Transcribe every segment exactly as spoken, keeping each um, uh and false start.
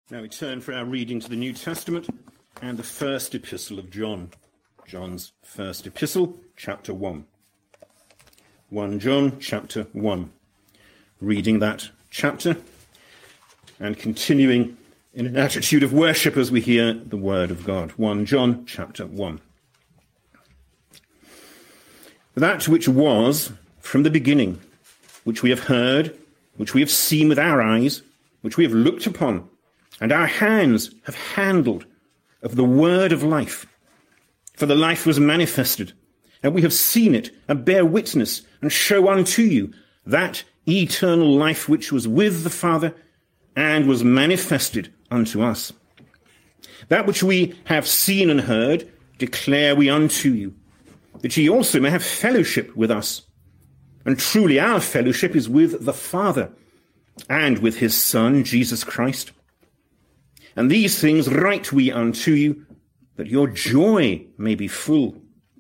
Now we turn for our reading to the New Testament and the first epistle of John. John's first epistle, chapter one. First John, chapter one. Reading that chapter and continuing in an attitude of worship as we hear the word of God. First John, chapter one. That which was from the beginning, which we have heard, which we have seen with our eyes, which we have looked upon, and our hands have handled of the word of life. For the life was manifested, and we have seen it, and bear witness, and show unto you that eternal life which was with the Father, and was manifested unto us. That which we have seen and heard declare we unto you, that ye also may have fellowship with us. And truly our fellowship is with the Father, and with his Son, Jesus Christ. And these things write we unto you, that your joy may be full.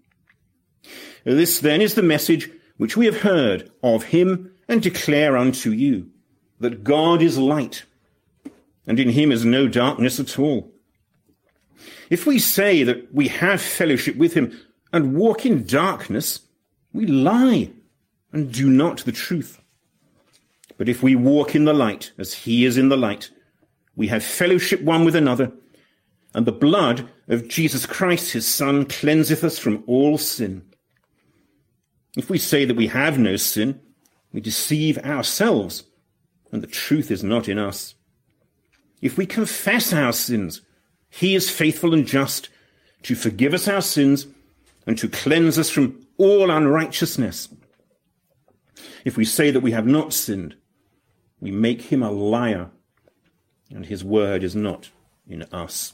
This then is the message which we have heard of him, and declare unto you, that God is light, and in him is no darkness at all. If we say that we have fellowship with him, and walk in darkness, we lie, and do not the truth. But if we walk in the light, as he is in the light, we have fellowship one with another, and the blood of Jesus Christ, his Son, cleanseth us from all sin. If we say that we have no sin, we deceive ourselves, and the truth is not in us. If we confess our sins, he is faithful and just to forgive us our sins and to cleanse us from all unrighteousness. If we say that we have not sinned, we make him a liar, and his word is not in us.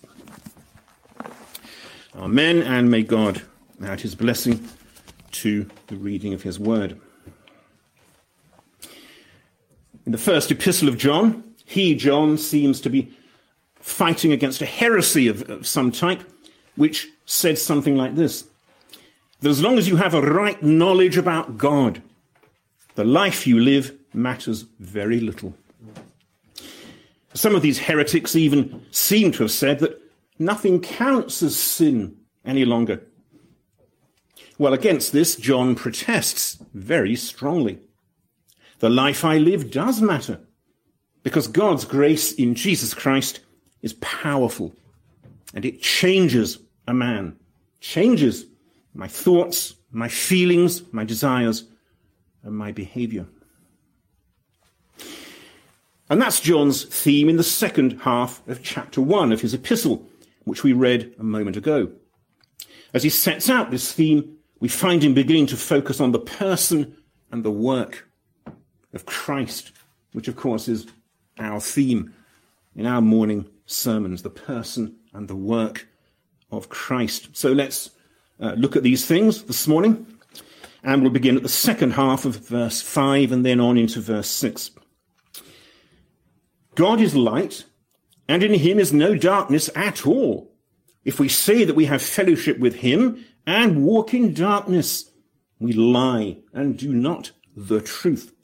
Amen, and may God add his blessing to the reading of his word. In the first epistle of John, he, John, seems to be fighting against a heresy of, of some type, which said something like this: that as long as you have a right knowledge about God, the life you live matters very little. Some of these heretics even seem to have said that nothing counts as sin any longer. Well, against this, John protests very strongly. The life I live does matter, because God's grace in Jesus Christ is powerful, and it changes a man, changes my thoughts, my feelings, my desires, and my behavior. And that's John's theme in the second half of chapter one of his epistle, which we read a moment ago. As he sets out this theme, we find him beginning to focus on the person and the work of Christ, which of course is our theme in our morning sermons, the person and the work of Christ. So let's uh, look at these things this morning, and we'll begin at the second half of verse five and then on into verse six. God is light, and in him is no darkness at all. If we say that we have fellowship with him and walk in darkness, we lie and do not the truth.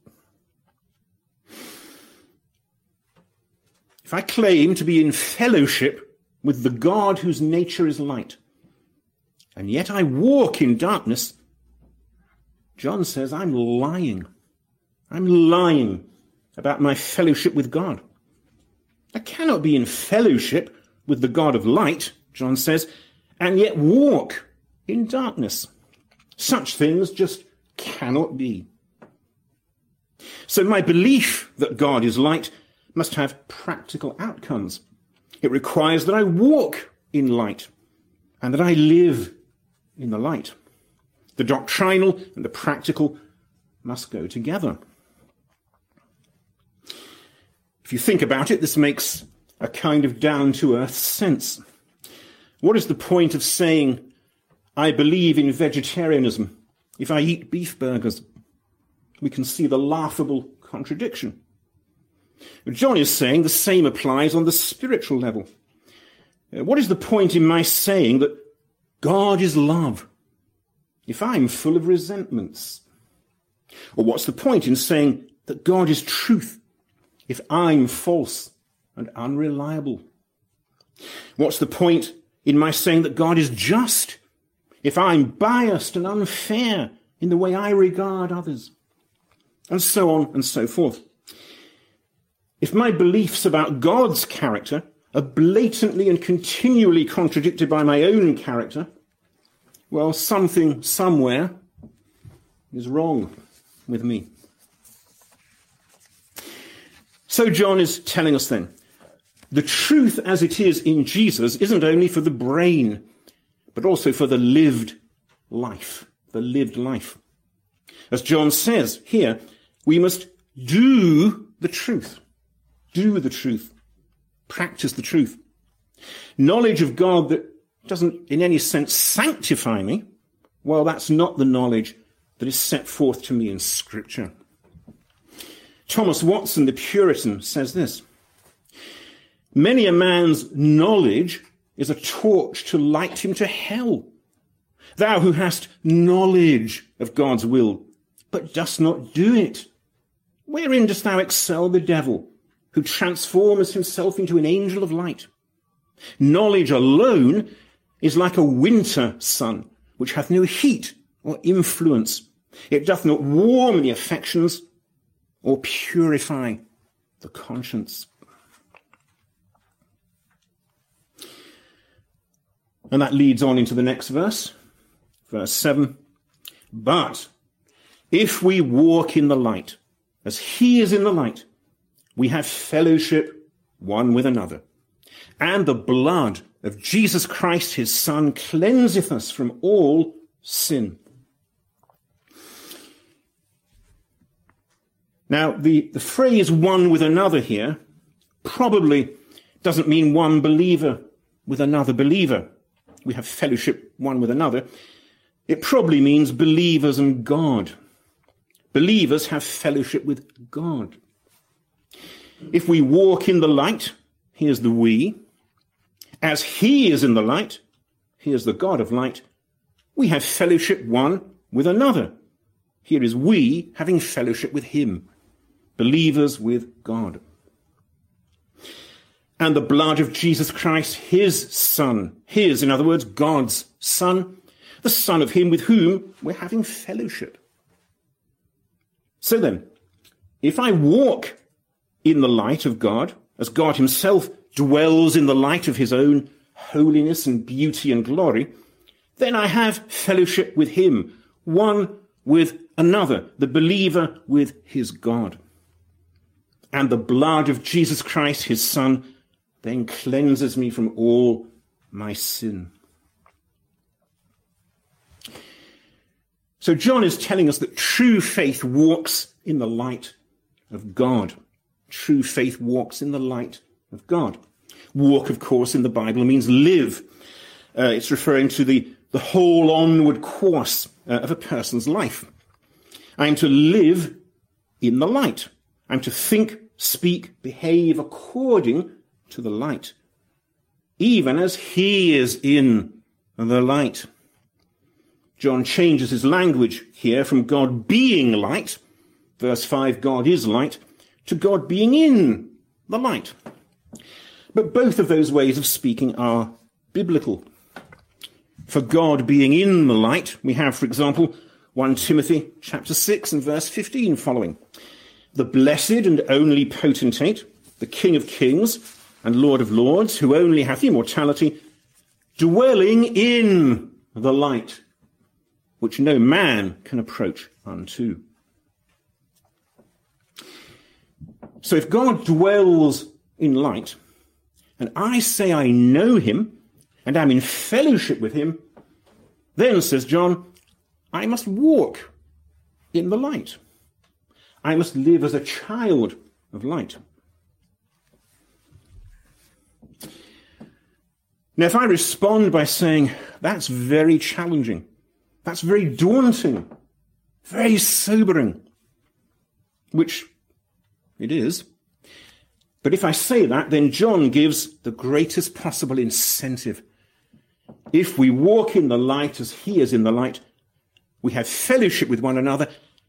If I claim to be in fellowship with the God whose nature is light, and yet I walk in darkness, John says I'm lying. I'm lying about my fellowship with God. I cannot be in fellowship with the God of light, John says, and yet walk in darkness. Such things just cannot be. So my belief that God is light must have practical outcomes. It requires that I walk in light and that I live in the light. The doctrinal and the practical must go together. If you think about it, this makes a kind of down-to-earth sense. What is the point of saying, I believe in vegetarianism, if I eat beef burgers? We can see the laughable contradiction. John is saying the same applies on the spiritual level. What is the point in my saying that God is love if I'm full of resentments? Or what's the point in saying that God is truth if I'm false and unreliable. What's the point in my saying that God is just if I'm biased and unfair in the way I regard others? And so on and so forth. If my beliefs about God's character are blatantly and continually contradicted by my own character, well, something somewhere is wrong with me. So John is telling us then, the truth as it is in Jesus isn't only for the brain, but also for the lived life, the lived life. As John says here, we must do the truth, do the truth, practice the truth. Knowledge of God that doesn't in any sense sanctify me, well, that's not the knowledge that is set forth to me in Scripture. Thomas Watson, the Puritan, says this: many a man's knowledge is a torch to light him to hell. Thou who hast knowledge of God's will, but dost not do it, wherein dost thou excel the devil, who transforms himself into an angel of light? Knowledge alone is like a winter sun, which hath no heat or influence. It doth not warm the affections or purify the conscience. And that leads on into the next verse, verse seven. But if we walk in the light, as he is in the light, we have fellowship one with another. And the blood of Jesus Christ, his Son, cleanseth us from all sin. Now, the, the phrase one with another here probably doesn't mean one believer with another believer. We have fellowship one with another. It probably means believers and God. Believers have fellowship with God. If we walk in the light, here's the we. As he is in the light, here's the God of light, we have fellowship one with another. Here is we having fellowship with him. Believers with God. And the blood of Jesus Christ, his Son, his, in other words, God's Son, the Son of him with whom we're having fellowship. So then, if I walk in the light of God, as God himself dwells in the light of his own holiness and beauty and glory, then I have fellowship with him, one with another, the believer with his God. And the blood of Jesus Christ, his Son, then cleanses me from all my sin. So John is telling us that true faith walks in the light of God. True faith walks in the light of God. Walk, of course, in the Bible means live. Uh, it's referring to the, the whole onward course uh, of a person's life. I am to live in the light. I'm to think, speak, behave according to the light, even as he is in the light. John changes his language here from God being light, verse five, God is light, to God being in the light. But both of those ways of speaking are biblical. For God being in the light, we have, for example, First Timothy chapter six and verse fifteen following. The blessed and only potentate, the King of kings and Lord of lords, who only hath immortality, dwelling in the light, which no man can approach unto. So if God dwells in light, and I say I know him, and am in fellowship with him, then, says John, I must walk in the light. I must live as a child of light. Now, if I respond by saying, that's very challenging, that's very daunting, very sobering, which it is, but if I say that, then John gives the greatest possible incentive. If we walk in the light as he is in the light, we have fellowship with one another,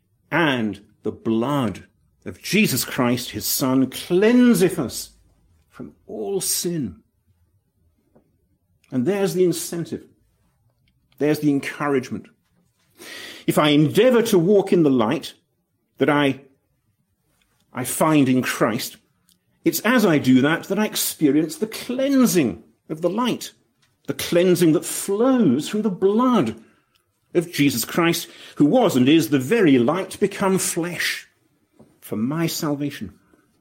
and the blood of Jesus Christ, his Son, cleanseth us from all sin. And there's the incentive. There's the encouragement. If I endeavor to walk in the light that I, I find in Christ, it's as I do that that I experience the cleansing of the light, the cleansing that flows from the blood of Jesus Christ, who was and is the very light become flesh for my salvation.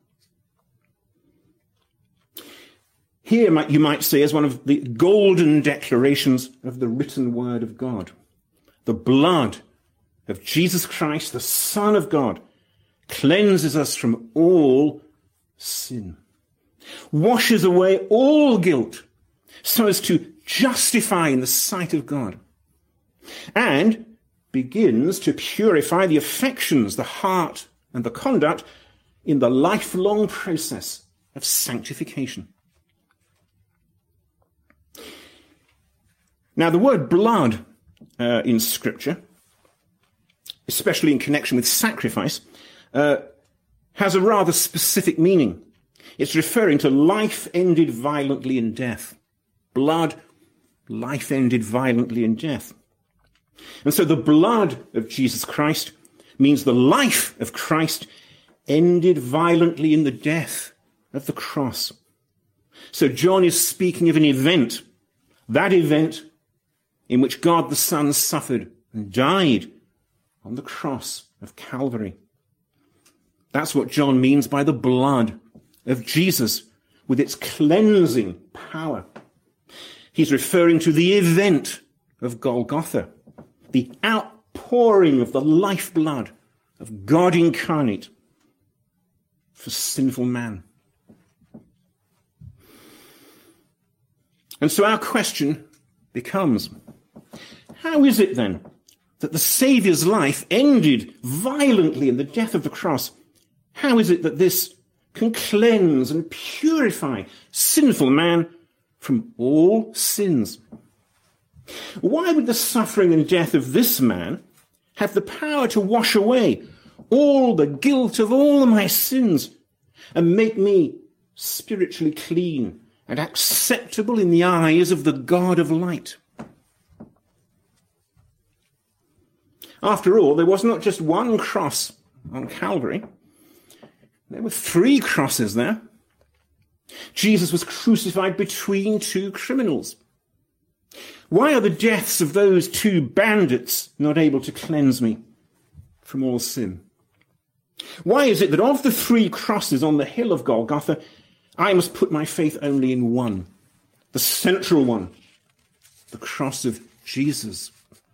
Here, you might say, is one of the golden declarations of the written word of God. The blood of Jesus Christ, the Son of God, cleanses us from all sin, washes away all guilt so as to justify in the sight of God, and begins to purify the affections, the heart, and the conduct in the lifelong process of sanctification. Now, the word blood uh, in Scripture, especially in connection with sacrifice, uh, has a rather specific meaning. It's referring to life ended violently in death. Blood, life ended violently in death. And so the blood of Jesus Christ means the life of Christ ended violently in the death of the cross. So John is speaking of an event, that event in which God the Son suffered and died on the cross of Calvary. That's what John means by the blood of Jesus, with its cleansing power. He's referring to the event of Golgotha, the outpouring of the lifeblood of God incarnate for sinful man. And so our question becomes, how is it then that the Saviour's life ended violently in the death of the cross? How is it that this can cleanse and purify sinful man from all sins? Why would the suffering and death of this man have the power to wash away all the guilt of all my sins and make me spiritually clean and acceptable in the eyes of the God of light? After all, there was not just one cross on Calvary. There were three crosses there. Jesus was crucified between two criminals. Why are the deaths of those two bandits not able to cleanse me from all sin? Why is it that of the three crosses on the hill of Golgotha, I must put my faith only in one, the central one, the cross of Jesus?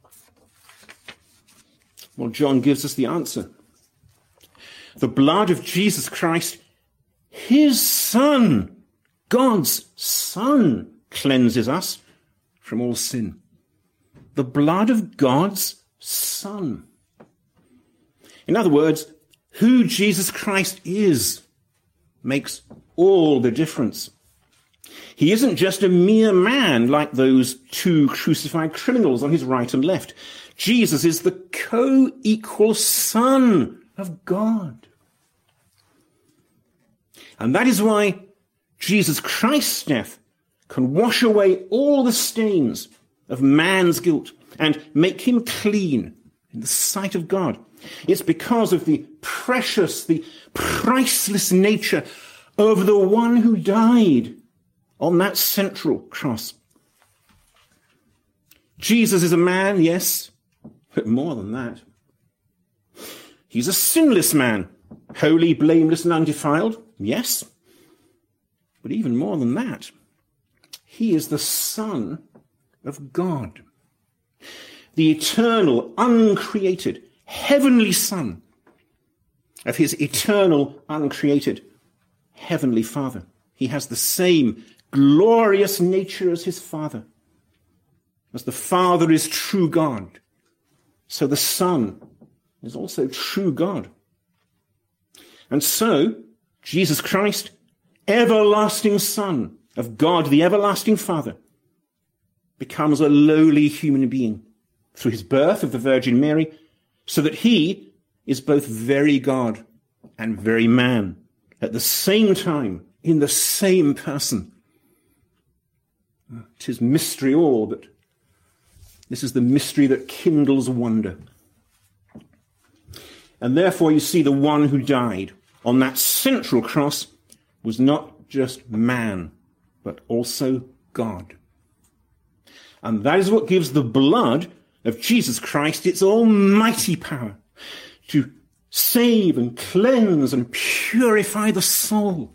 Well, John gives us the answer. The blood of Jesus Christ, his Son, God's Son, cleanses us from all sin. The blood of God's Son. In other words, who Jesus Christ is makes all the difference. He isn't just a mere man like those two crucified criminals on his right and left. Jesus is the co-equal Son of God. And that is why Jesus Christ's death can wash away all the stains of man's guilt and make him clean in the sight of God. It's because of the precious, the priceless nature of the one who died on that central cross. Jesus is a man, yes, but more than that. He's a sinless man, holy, blameless, and undefiled, yes. But even more than that, he is the Son of God, the eternal, uncreated, heavenly Son of his eternal, uncreated, heavenly Father. He has the same glorious nature as his Father. As the Father is true God, so the Son is also true God. And so, Jesus Christ, everlasting Son of God, the everlasting Father, becomes a lowly human being through his birth of the Virgin Mary, so that he is both very God and very man at the same time in the same person. 'Tis mystery all, but this is the mystery that kindles wonder. And therefore you see the one who died on that central cross was not just man, but also God. And that is what gives the blood of Jesus Christ its almighty power to save and cleanse and purify the soul.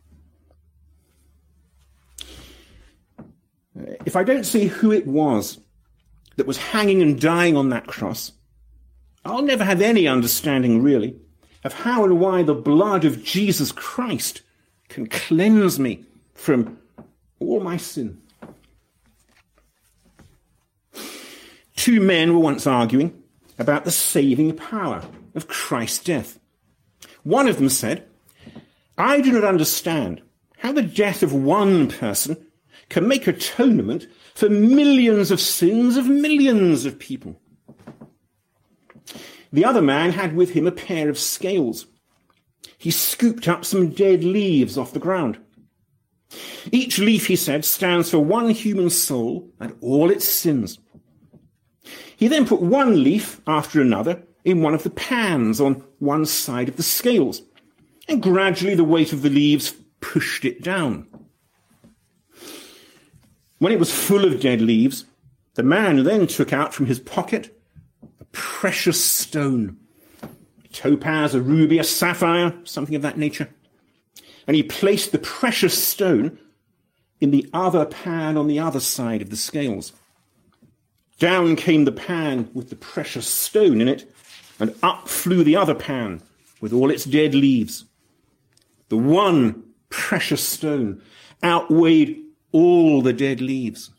If I don't see who it was that was hanging and dying on that cross, I'll never have any understanding, really, of how and why the blood of Jesus Christ can cleanse me from all my sin. Two men were once arguing about the saving power of Christ's death. One of them said, "I do not understand how the death of one person can make atonement for millions of sins of millions of people." The other man had with him a pair of scales. He scooped up some dead leaves off the ground. Each leaf, he said, stands for one human soul and all its sins. He then put one leaf after another in one of the pans on one side of the scales, and gradually the weight of the leaves pushed it down. When it was full of dead leaves, the man then took out from his pocket a precious stone, a topaz, a ruby, a sapphire, something of that nature. And he placed the precious stone in the other pan on the other side of the scales. Down came the pan with the precious stone in it, and up flew the other pan with all its dead leaves. The one precious stone outweighed all the dead leaves.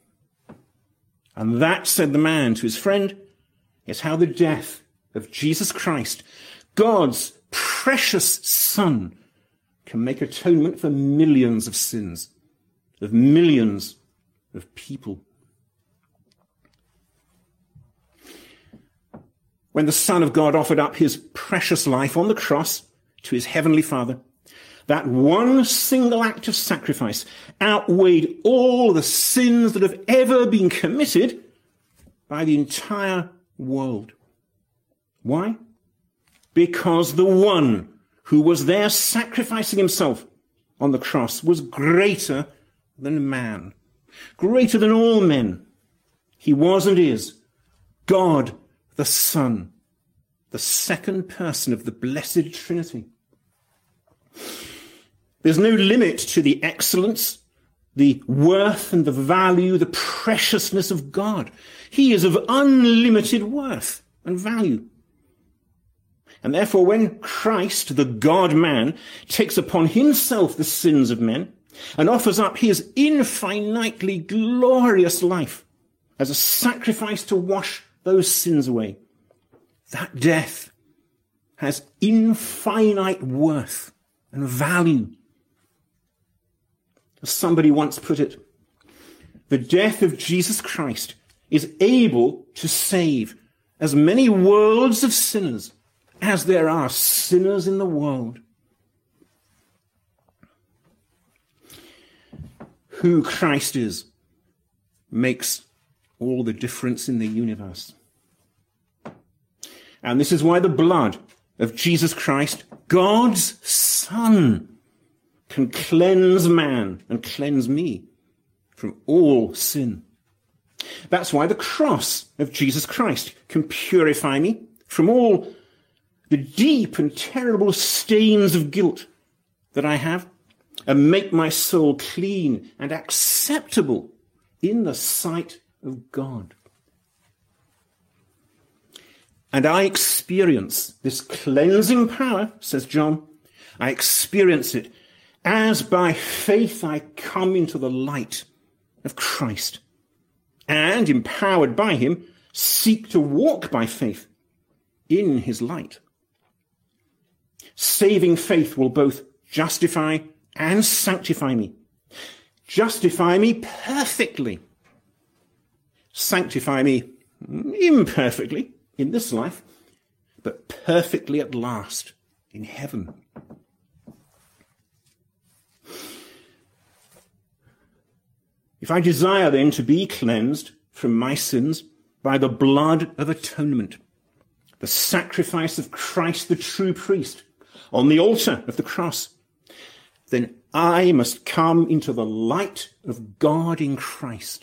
And that, said the man to his friend, is how the death of Jesus Christ, God's precious Son, can make atonement for millions of sins, of millions of people. When the Son of God offered up his precious life on the cross to his heavenly Father, that one single act of sacrifice outweighed all the sins that have ever been committed by the entire world. Why? Because the one who was there sacrificing himself on the cross was greater than man, greater than all men. He was and is God the Son, the second person of the blessed Trinity. There's no limit to the excellence, the worth and the value, the preciousness of God. He is of unlimited worth and value. And therefore, when Christ, the God-man, takes upon himself the sins of men and offers up his infinitely glorious life as a sacrifice to wash those sins away, that death has infinite worth and value. As somebody once put it, the death of Jesus Christ is able to save as many worlds of sinners as there are sinners in the world. Who Christ is makes all the difference in the universe. And this is why the blood of Jesus Christ, God's Son, can cleanse man and cleanse me from all sin. That's why the cross of Jesus Christ can purify me from all the deep and terrible stains of guilt that I have and make my soul clean and acceptable in the sight of God. And I experience this cleansing power, says John. I experience it as by faith I come into the light of Christ, and, empowered by him, seek to walk by faith in his light. Saving faith will both justify and sanctify me. Justify me perfectly. Sanctify me imperfectly in this life, but perfectly at last in heaven. If I desire then to be cleansed from my sins by the blood of atonement, the sacrifice of Christ the true priest on the altar of the cross, then I must come into the light of God in Christ.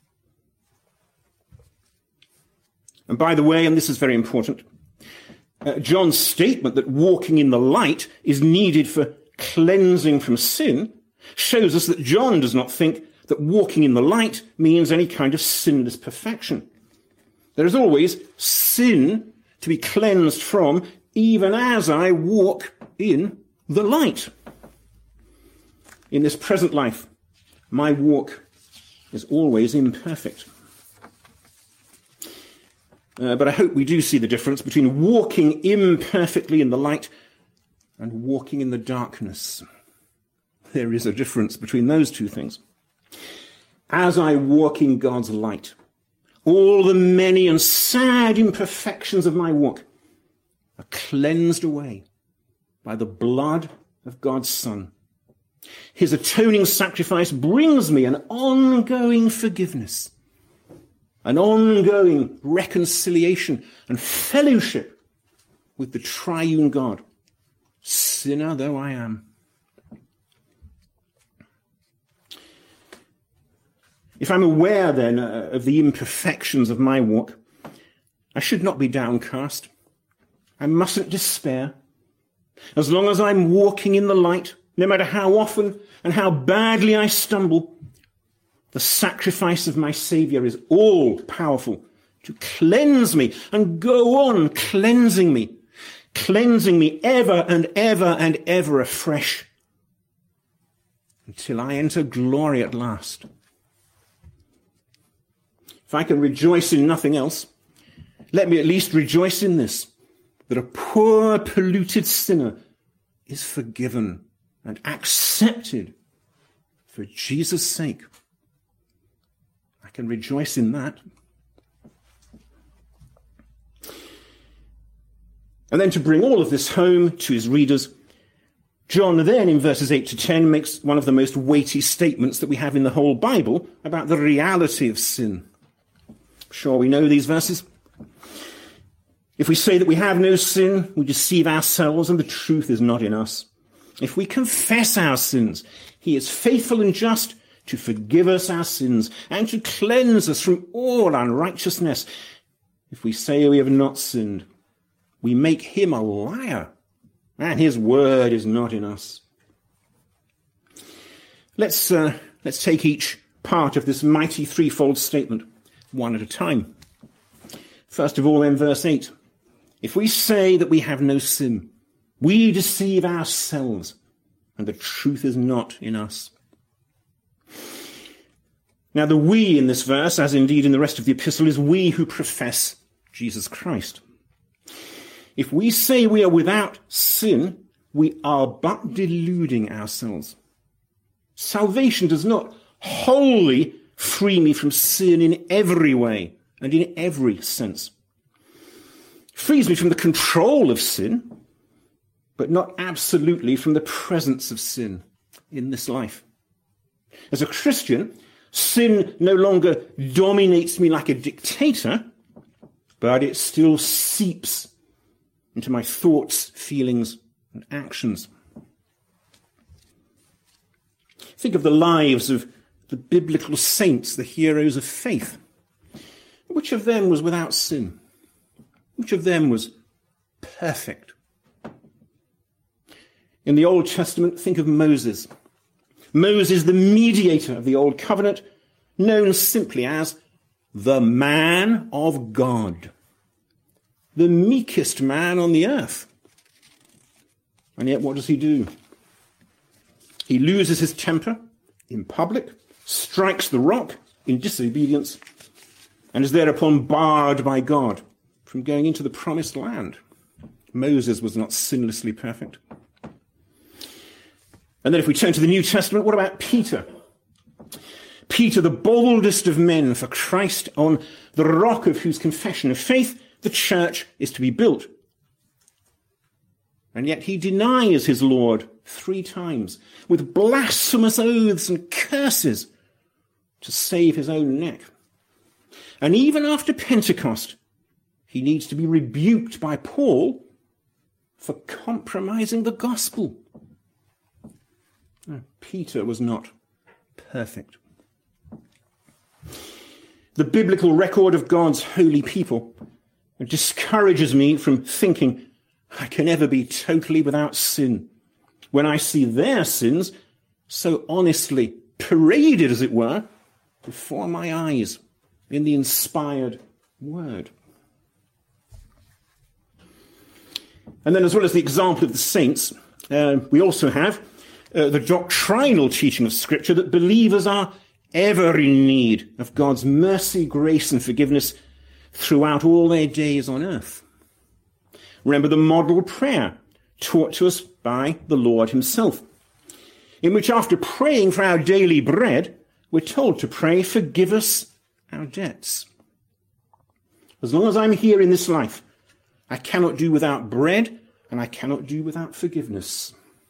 And by the way, and this is very important, uh, John's statement that walking in the light is needed for cleansing from sin shows us that John does not think that walking in the light means any kind of sinless perfection. There is always sin to be cleansed from, even as I walk in the light. In this present life, my walk is always imperfect. Uh, but I hope we do see the difference between walking imperfectly in the light and walking in the darkness. There is a difference between those two things. As I walk in God's light, all the many and sad imperfections of my walk are cleansed away by the blood of God's Son. His atoning sacrifice brings me an ongoing forgiveness, an ongoing reconciliation and fellowship with the triune God, sinner though I am. If I'm aware, then, uh, of the imperfections of my walk, I should not be downcast. I mustn't despair. As long as I'm walking in the light, no matter how often and how badly I stumble, the sacrifice of my Saviour is all powerful to cleanse me and go on cleansing me, cleansing me ever and ever and ever afresh until I enter glory at last. If I can rejoice in nothing else, let me at least rejoice in this, that a poor, polluted sinner is forgiven and accepted for Jesus' sake. I can rejoice in that. And then to bring all of this home to his readers, John then in verses eight to ten makes one of the most weighty statements that we have in the whole Bible about the reality of sin. Sure, we know these verses. If we say that we have no sin, we deceive ourselves and the truth is not in us. If we confess our sins, he is faithful and just to forgive us our sins and to cleanse us from all unrighteousness. If we say we have not sinned, we make him a liar, and his word is not in us. Let's, uh, let's take each part of this mighty threefold statement one at a time. First of all, in verse eight, if we say that we have no sin, we deceive ourselves, and the truth is not in us. Now, the we in this verse, as indeed in the rest of the epistle, is we who profess Jesus Christ. If we say we are without sin, we are but deluding ourselves. Salvation does not wholly free me from sin in every way and in every sense. It frees me from the control of sin, but not absolutely from the presence of sin in this life. As a Christian, sin no longer dominates me like a dictator, but it still seeps into my thoughts, feelings, and actions. Think of the lives of the biblical saints, the heroes of faith. Which of them was without sin? Which of them was perfect? In the Old Testament, think of Moses. Moses, the mediator of the Old Covenant, known simply as the man of God, the meekest man on the earth. And yet what does he do? He loses his temper in public, strikes the rock in disobedience, and is thereupon barred by God from going into the promised land. Moses was not sinlessly perfect. And then if we turn to the New Testament, what about Peter? Peter, the boldest of men for Christ, on the rock of whose confession of faith the church is to be built. And yet he denies his Lord three times with blasphemous oaths and curses to save his own neck. And even after Pentecost, he needs to be rebuked by Paul for compromising the gospel. Peter was not perfect. The biblical record of God's holy people discourages me from thinking I can ever be totally without sin when I see their sins so honestly paraded, as it were, before my eyes in the inspired word. And then, as well as the example of the saints, uh, we also have uh, the doctrinal teaching of Scripture that believers are ever in need of God's mercy, grace, and forgiveness throughout all their days on earth. Remember the model prayer taught to us by the Lord himself, in which after praying for our daily bread, we're told to pray, forgive us our debts. As long as I'm here in this life, I cannot do without bread, and I cannot do without forgiveness.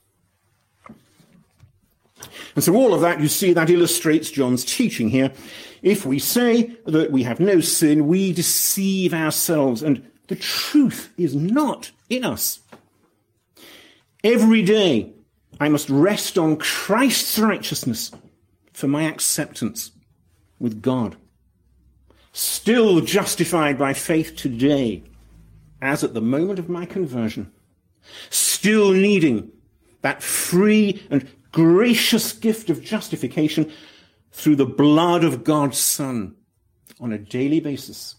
And so all of that, you see, that illustrates John's teaching here. If we say that we have no sin, we deceive ourselves, and the truth is not in us. Every day, I must rest on Christ's righteousness for my acceptance with God. Still justified by faith today, as at the moment of my conversion. Still needing that free and gracious gift of justification through the blood of God's Son on a daily basis.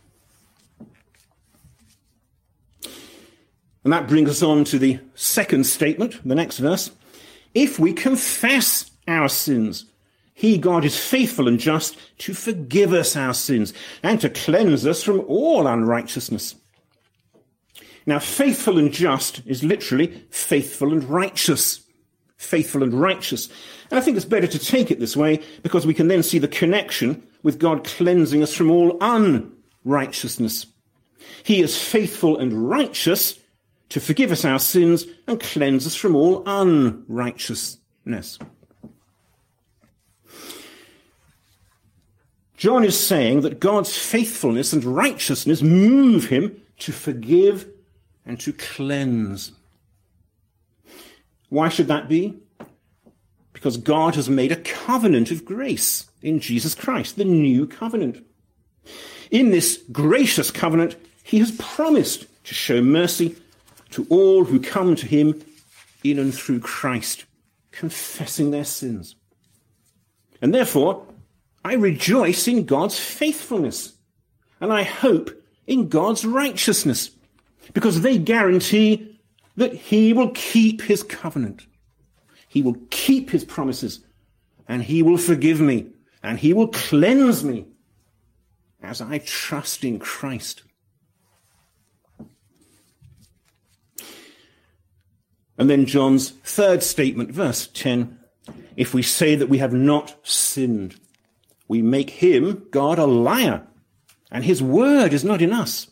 And that brings us on to the second statement, the next verse. If we confess our sins, he, God, is faithful and just to forgive us our sins and to cleanse us from all unrighteousness. Now, faithful and just is literally faithful and righteous. Faithful and righteous. And I think it's better to take it this way because we can then see the connection with God cleansing us from all unrighteousness. He is faithful and righteous to forgive us our sins and cleanse us from all unrighteousness. John is saying that God's faithfulness and righteousness move him to forgive and to cleanse. Why should that be? Because God has made a covenant of grace in Jesus Christ, the new covenant. In this gracious covenant, he has promised to show mercy to all who come to him in and through Christ, confessing their sins. And therefore, I rejoice in God's faithfulness, and I hope in God's righteousness, because they guarantee that he will keep his covenant. He will keep his promises, and he will forgive me, and he will cleanse me as I trust in Christ. And then John's third statement, verse ten. If we say that we have not sinned, we make him, God, a liar, and his word is not in us.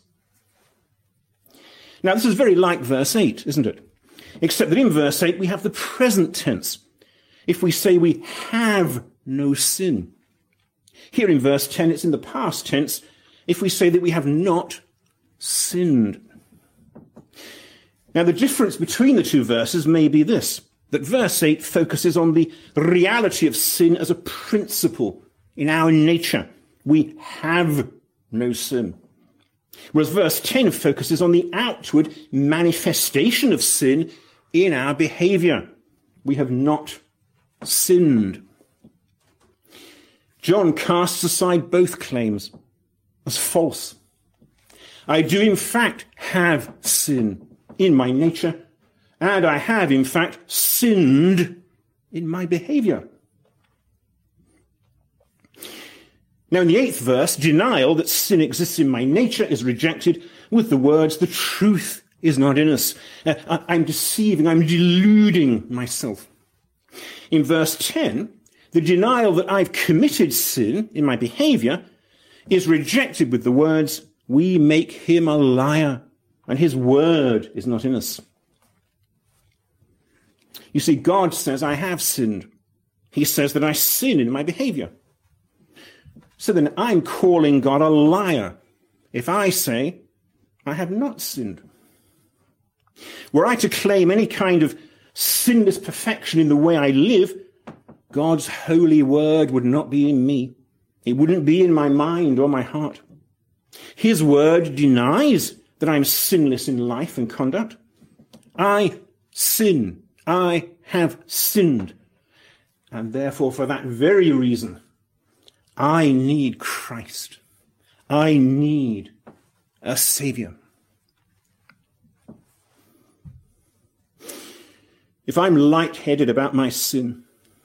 Now, this is very like verse eight, isn't it? Except that in verse eight we have the present tense. If we say we have no sin. Here in verse ten, it's in the past tense. If we say that we have not sinned. Now, the difference between the two verses may be this, that verse eight focuses on the reality of sin as a principle in our nature. We have no sin. Whereas verse ten focuses on the outward manifestation of sin in our behavior. We have not sinned. John casts aside both claims as false. I do in fact have sin in my nature, and I have in fact sinned in my behavior. Now, in the eighth verse, denial that sin exists in my nature is rejected with the words, the truth is not in us. Uh, I'm deceiving, I'm deluding myself. In verse ten, the denial that I've committed sin in my behavior is rejected with the words, we make him a liar, and his word is not in us. You see, God says I have sinned. He says that I sin in my behavior. So then I'm calling God a liar if I say I have not sinned. Were I to claim any kind of sinless perfection in the way I live, God's holy word would not be in me. It wouldn't be in my mind or my heart. His word denies that I'm sinless in life and conduct. I sin. I have sinned. And therefore, for that very reason, I need Christ. I need a Savior. If I'm light-headed about my sin,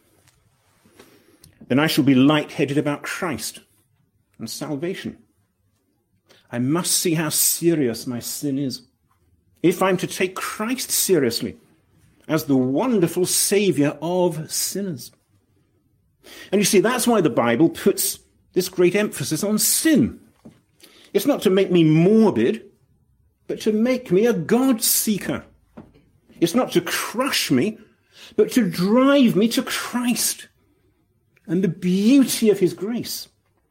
then I shall be light-headed about Christ and salvation. I must see how serious my sin is. If I'm to take Christ seriously as the wonderful Savior of sinners. And you see, that's why the Bible puts this great emphasis on sin. It's not to make me morbid, but to make me a God-seeker. It's not to crush me, but to drive me to Christ and the beauty of his grace.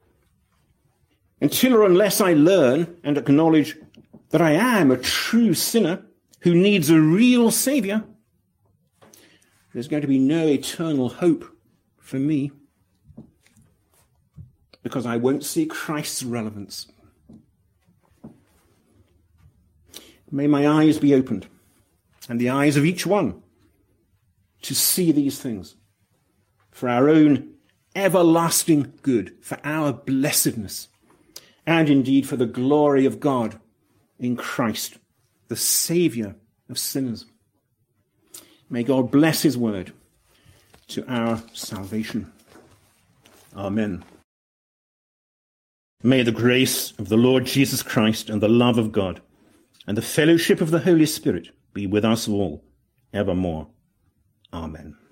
Until or unless I learn and acknowledge that I am a true sinner who needs a real Savior, there's going to be no eternal hope for me, because I won't see Christ's relevance. May my eyes be opened, and the eyes of each one, to see these things for our own everlasting good, for our blessedness, and indeed for the glory of God in Christ, the Saviour of sinners. May God bless his word to our salvation. Amen. May the grace of the Lord Jesus Christ and the love of God and the fellowship of the Holy Spirit be with us all evermore. Amen.